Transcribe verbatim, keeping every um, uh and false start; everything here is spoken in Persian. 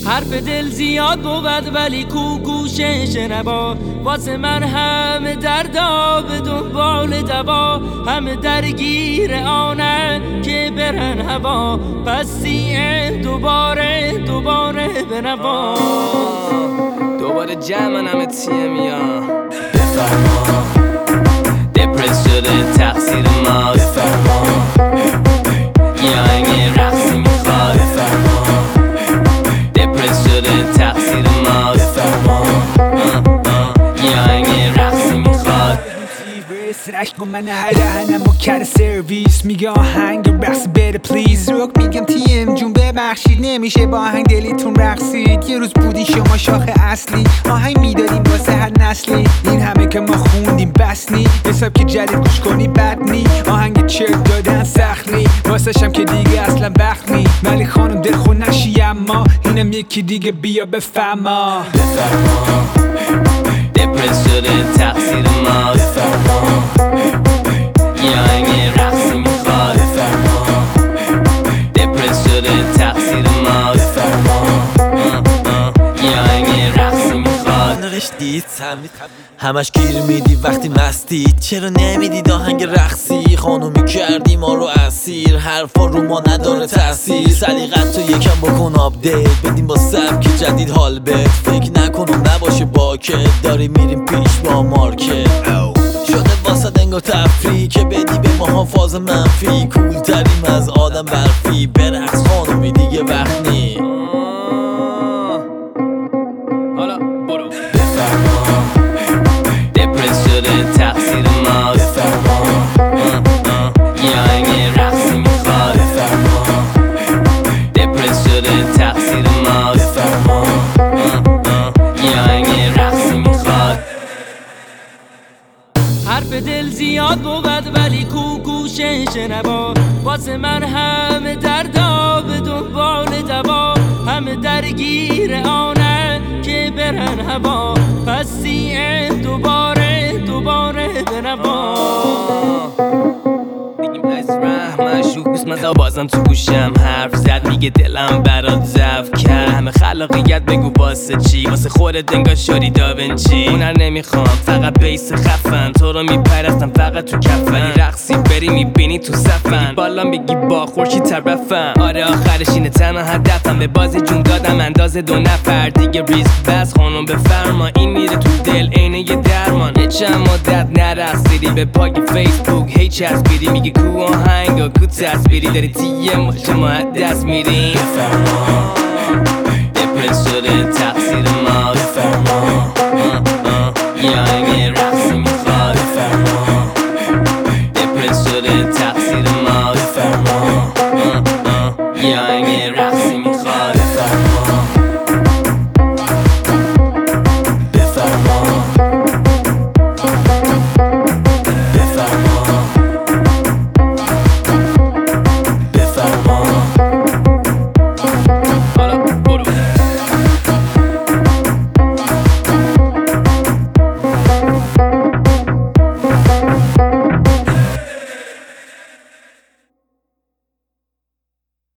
حرف دل زیاد بود ولی کو گوشش نبا، واسه من همه دردا به دنبال دوا، همه درگیر آنه که برن هوا، پس سیم دوباره دوباره به نوا. دوباره جمعن همه تیم یا بفرما دپرس شده تقصیر ما، بفرما یا این رقصی میخواد، بفرما دپرس شده تقصیر ما، بفرما یا این رقصی میخواد. سرش کن من هرهنم با کر سرویس، میگه آهنگ رقص بره پلیز. روک میگم تیم جون ببخشید نمیشه با آهنگ دلیتون رقصید. یه روز بودی شما شاخه اصلی، آهنگ میدادیم واسه هر نسلی. این همه که ما خوندیم بس نی، حساب که جدید گوش کنی بد نی. آهنگ چرک دادن سخت نی، واسه شم که دیگه اصلا وقت نی. ولی خانم دلخور نشی اما اینم یکی دیگه بیا بفهما. بفرما دپرس شده تقصیر ما، بفرما یا این رقصی میخواد، بفرما دپرس شده تقصیر ما، بفرما یا این رقصی میخواد. نرشتید همش گیر میدی وقتی مستید، چرا نمیدید آهنگ رقصی؟ خانومی کردی ما رو اسیر، حرفا رو ما نداره تاثیر. سلیقت تو یکم بکن آپدیت، بدیم با سبک جدید حال بد. فکر نکنم نباشه باکت، داری میریم پیش با مارکت. شده واسه انگار تفریح که بدی به ماها فاز منفی. کول تریم از آدم برفی، برقص خانومی دیگه وقت نی. حالا برو بفرما دپرس شده تقصیر ما، بفرما یا این رقصی میخواد، بفرما دپرس شده تقصیر ما، بفرما یا این رقصی میخواد. حرف دل زیاد بود ولی کو گوشش نبا، واسه من همه دردا به دنبال دوا، همه درگیر آنه که برن هوا، پس سیم دوباره دوباره به نوا. بگیم از رحمه شوکوس من بازم تو گوشم حرف زد، میگه دلم برات ضعف کرد. همه خلاقیت بگو واسه چی؟ واسه خودت انگار شدی داونچی. هنر نمیخوام فقط بیس خفن، تو رو میپرستم فقط تو کفن. ولی رقصی بری میبینی تو صفن، بالا میگی با خورشید طرفم. آره آخرش اینه تنها هدفم، به بازی جون دادم اندازه دو نفر دیگه. ریسک بس خانم بفرما، این میره تو دل عینه یه درمان. یه چند مدت نرقصیدی به پاک فیسبوک هی چسبیدی، میگه کو آهنگا کو تصویری، داری تیه ماشه ما دست میریم. بفرما